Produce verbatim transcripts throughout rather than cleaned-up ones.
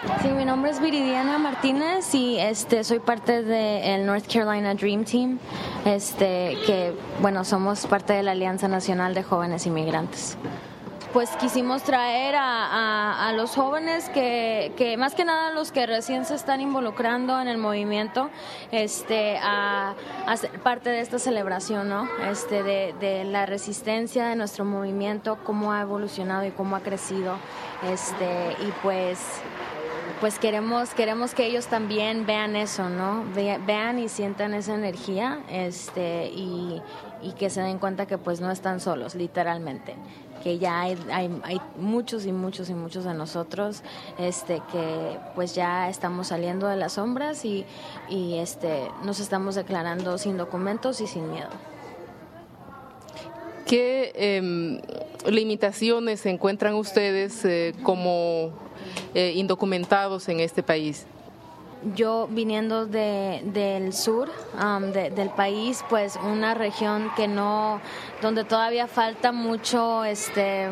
Sí, mi nombre es Viridiana Martínez y este soy parte del North Carolina Dream Team, este que bueno somos parte de la Alianza Nacional de Jóvenes Inmigrantes. Pues quisimos traer a, a, a los jóvenes que, que más que nada los que recién se están involucrando en el movimiento, este, a, a ser parte de esta celebración, ¿no? Este, de, de la resistencia de nuestro movimiento, cómo ha evolucionado y cómo ha crecido, este, y pues pues queremos queremos que ellos también vean eso, ¿no? Ve, vean y sientan esa energía, este, y, y que se den cuenta que pues no están solos, literalmente. Que ya hay, hay, hay muchos y muchos y muchos de nosotros este, que pues ya estamos saliendo de las sombras y, y este, nos estamos declarando sin documentos y sin miedo. ¿Qué eh, limitaciones encuentran ustedes eh, como eh, indocumentados en este país? Yo viniendo de, del sur um, de, del país, pues una región que no, donde todavía falta mucho, este,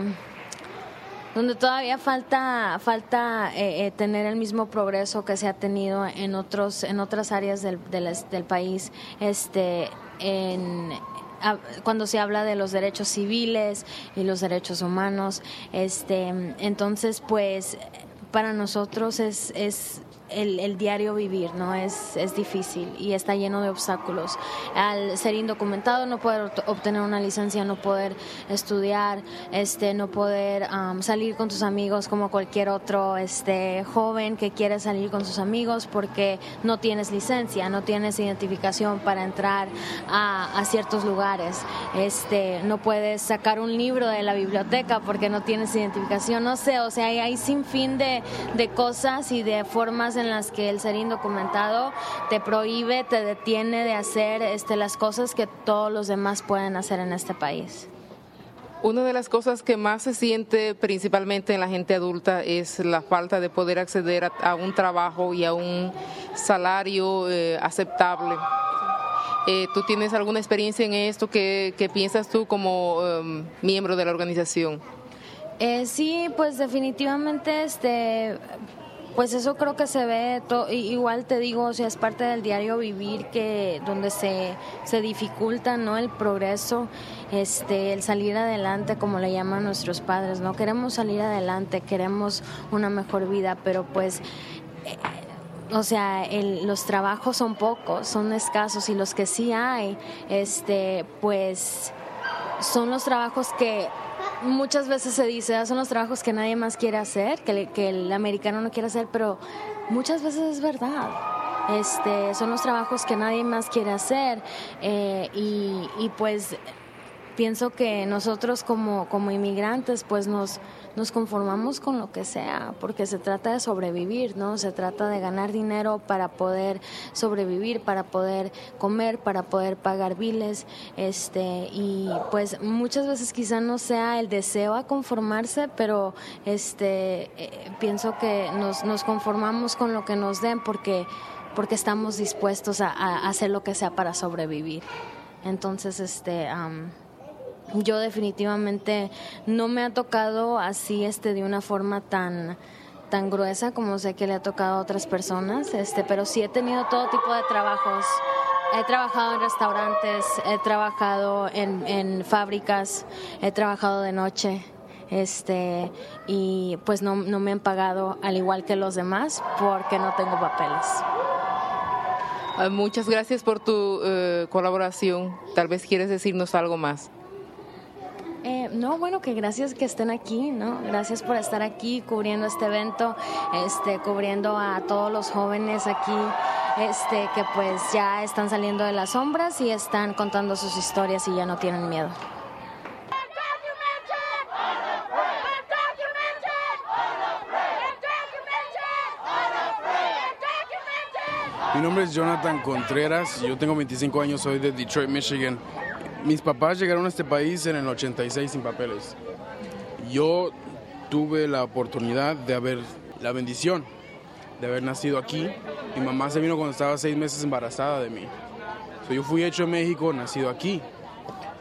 donde todavía falta, falta eh, eh, tener el mismo progreso que se ha tenido en otros, en otras áreas del, del, del país, este, en cuando se habla de los derechos civiles y los derechos humanos, este, entonces pues para nosotros es, es El, el diario vivir, ¿no? Es, es difícil y está lleno de obstáculos. Al ser indocumentado, no poder obtener una licencia, no poder estudiar, este, no poder um, salir con tus amigos como cualquier otro este, joven que quiere salir con sus amigos porque no tienes licencia, no tienes identificación para entrar a, a ciertos lugares. Este, no puedes sacar un libro de la biblioteca porque no tienes identificación, no sé, o sea, hay, hay sin fin de, de cosas y de formas en las que el ser indocumentado te prohíbe, te detiene de hacer este, las cosas que todos los demás pueden hacer en este país. Una de las cosas que más se siente principalmente en la gente adulta es la falta de poder acceder a, a un trabajo y a un salario eh, aceptable. Eh, ¿Tú tienes alguna experiencia en esto? ¿Qué, qué piensas tú como um, miembro de la organización? Eh, sí, pues definitivamente este... Pues eso creo que se ve, to, igual te digo, o sea, es parte del diario vivir que donde se, se dificulta, ¿no? El progreso, este, el salir adelante, como le llaman nuestros padres, ¿no? Queremos salir adelante, queremos una mejor vida, pero pues, eh, o sea, el, los trabajos son pocos, son escasos y los que sí hay, este, pues, son los trabajos que muchas veces se dice, ah, son los trabajos que nadie más quiere hacer, que, le, que el americano no quiere hacer, pero muchas veces es verdad. Este, son los trabajos que nadie más quiere hacer eh, y, y pues pienso que nosotros como, como inmigrantes pues nos, nos conformamos con lo que sea, porque se trata de sobrevivir, ¿no? Se trata de ganar dinero para poder sobrevivir, para poder comer, para poder pagar biles, este, y pues muchas veces quizá no sea el deseo a conformarse, pero este, eh, pienso que nos, nos conformamos con lo que nos den porque, porque estamos dispuestos a, a hacer lo que sea para sobrevivir. Entonces, este... Um, yo definitivamente no me ha tocado así este de una forma tan tan gruesa como sé que le ha tocado a otras personas, este, pero sí he tenido todo tipo de trabajos. He trabajado en restaurantes, he trabajado en, en fábricas, he trabajado de noche, este, y pues no, no me han pagado al igual que los demás porque no tengo papeles. Muchas gracias por tu uh, colaboración. Tal vez quieres decirnos algo más. Eh, no, bueno, que gracias que estén aquí, ¿no? Gracias por estar aquí cubriendo este evento, este, cubriendo a todos los jóvenes aquí, este, que pues ya están saliendo de las sombras y están contando sus historias y ya no tienen miedo. Mi nombre es Jonathan Contreras, yo tengo veinticinco años, soy de Detroit, Michigan. Mis papás llegaron a este país en el ochenta y seis sin papeles. Yo tuve la oportunidad de haber, la bendición de haber nacido aquí. Mi mamá se vino cuando estaba seis meses embarazada de mí. So, yo fui hecho en México, nacido aquí.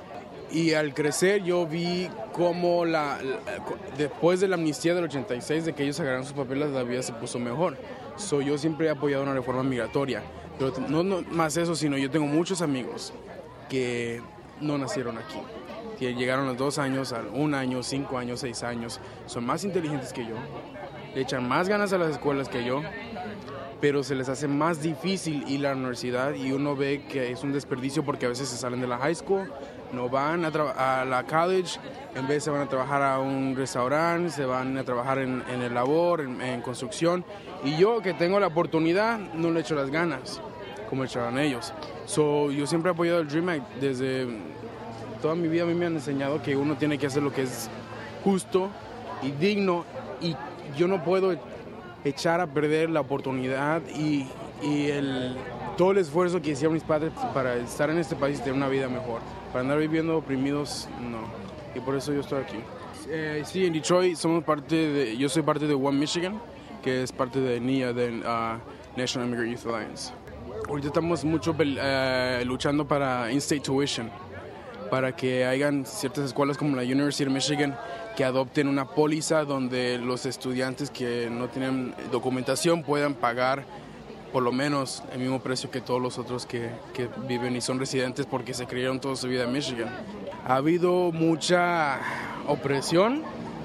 Y al crecer yo vi cómo la, la, después de la amnistía del ochenta y seis, de que ellos agarraron sus papeles, la vida se puso mejor. So, yo siempre he apoyado una reforma migratoria. Pero no, no más eso, sino yo tengo muchos amigos que no nacieron aquí, que llegaron a los dos años, a un año, cinco años, seis años. Son más inteligentes que yo, le echan más ganas a las escuelas que yo, pero se les hace más difícil ir a la universidad y uno ve que es un desperdicio porque a veces se salen de la high school, no van a, a la college, en vez se van a trabajar a un restaurante, se van a trabajar en, en el labor, en, en construcción, y yo que tengo la oportunidad no le echo las ganas como echaban ellos. So, yo siempre he apoyado el Dream Act. Desde toda mi vida a mí me han enseñado que uno tiene que hacer lo que es justo y digno, y yo no puedo echar a perder la oportunidad y, y el, todo el esfuerzo que hicieron mis padres para estar en este país y tener una vida mejor. Para andar viviendo oprimidos, no. Y por eso yo estoy aquí. Eh, sí, en Detroit somos parte de, yo soy parte de One Michigan, que es parte de N I A, de uh, National Immigrant Youth Alliance. Ahorita estamos mucho uh, luchando para in-state tuition, para que hayan ciertas escuelas como la University of Michigan que adopten una póliza donde los estudiantes que no tienen documentación puedan pagar por lo menos el mismo precio que todos los otros que, que viven y son residentes porque se criaron toda su vida en Michigan. Ha habido mucha opresión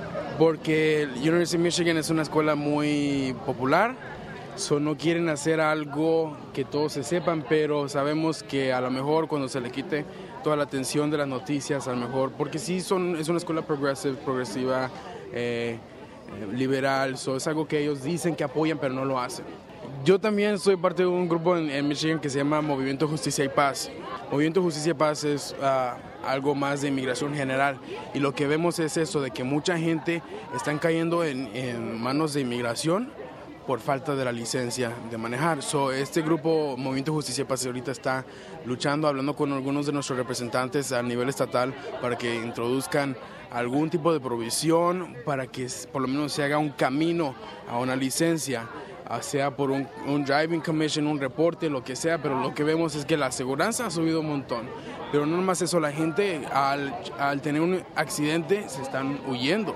porque la University of Michigan es una escuela muy popular, so no quieren hacer algo que todos se sepan, pero sabemos que a lo mejor cuando se le quite toda la atención de las noticias, a lo mejor, porque sí son, es una escuela progressive, progresiva, eh, liberal, so es algo que ellos dicen que apoyan pero no lo hacen. Yo también soy parte de un grupo en, en Michigan que se llama Movimiento Justicia y Paz. Movimiento Justicia y Paz es uh, algo más de inmigración general, y lo que vemos es eso, de que mucha gente está cayendo en, en manos de inmigración por falta de la licencia de manejar. So, este grupo, Movimiento Justicia y Paz, ahorita está luchando, hablando con algunos de nuestros representantes a nivel estatal para que introduzcan algún tipo de provisión para que por lo menos se haga un camino a una licencia, sea por un, un driving commission, un reporte, lo que sea, pero lo que vemos es que la aseguranza ha subido un montón. Pero no nomás eso, la gente al, al tener un accidente se están huyendo.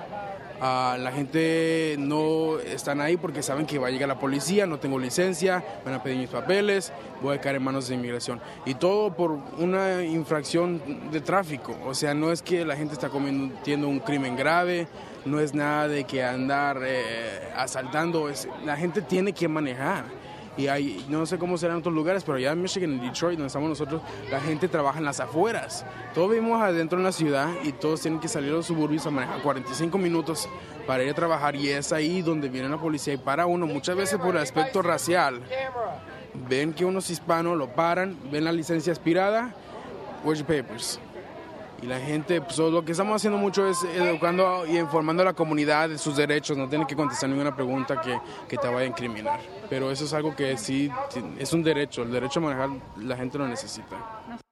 Uh, la gente no están ahí porque saben que va a llegar la policía, no tengo licencia, van a pedir mis papeles, voy a caer en manos de inmigración. Y todo por una infracción de tráfico. O sea, no es que la gente está cometiendo un crimen grave, no es nada de que andar eh, asaltando, es, la gente tiene que manejar. Y hay, no sé cómo será en otros lugares, pero allá en Michigan, en Detroit, donde estamos nosotros, la gente trabaja en las afueras. Todos vivimos adentro en la ciudad y todos tienen que salir a los suburbios a manejar cuarenta y cinco minutos para ir a trabajar, y es ahí donde viene la policía y para uno, muchas veces por el aspecto racial. Ven que uno es hispano, lo paran, ven la licencia expirada, where's your papers? Y la gente, pues lo que estamos haciendo mucho es educando y informando a la comunidad de sus derechos, no tienen que contestar ninguna pregunta que, que te vaya a incriminar. Pero eso es algo que sí, es un derecho, el derecho a manejar la gente lo necesita.